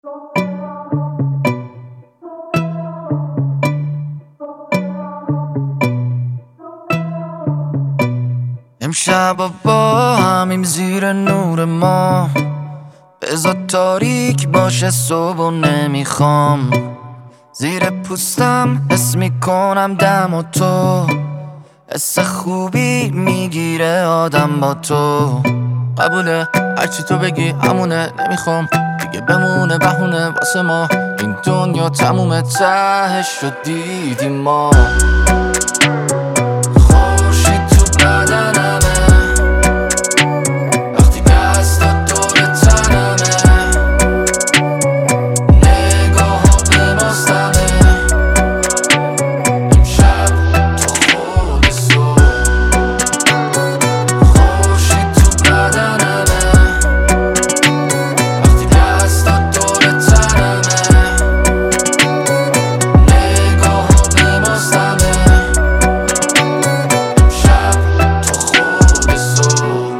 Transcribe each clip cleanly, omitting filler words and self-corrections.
امشب با همیم زیر نور ما، بذار تاریک باشه صبح و نمیخوام. زیر پوستم حس میکنم دم و تو، حس خوبی میگیره آدم با تو. قبوله هرچی تو بگی همونه، نمیخوام دیگه بمونه بهونه واسه ما. این دنیا تمومه تهش شد دیدیم ما. خورشید تو بدنمه وقتی دست داد دور تنمه، نگاه ها به مستمه. امشب تا خود صبح خورشید تو بدنمه وقتی دست داد دور تنمه، نگاه ها به مستمه. امشب تا خود صبح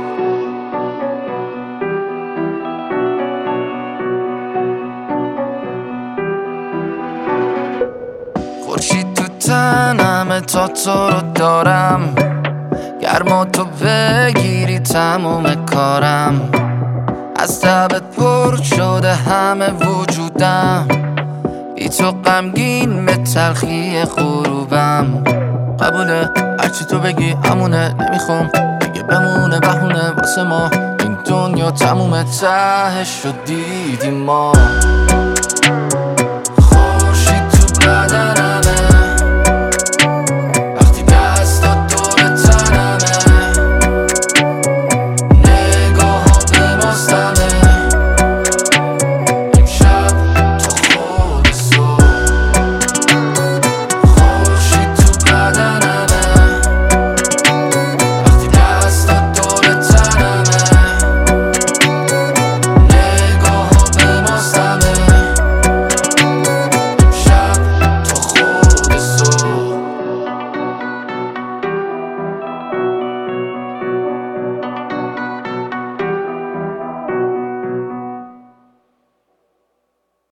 خورشید تو تنمه تا تو رو دارم، گرما تو بگیری تموم کارم. از تبت پر شده همه وجودم، بی تو غمگین به تلخی غروبم. قبوله هرچی تو بگی همونه، نمیخوام دیگه بمونه بهونه واسه ما. این دنیا تمومه تهش شد دیدیم ما.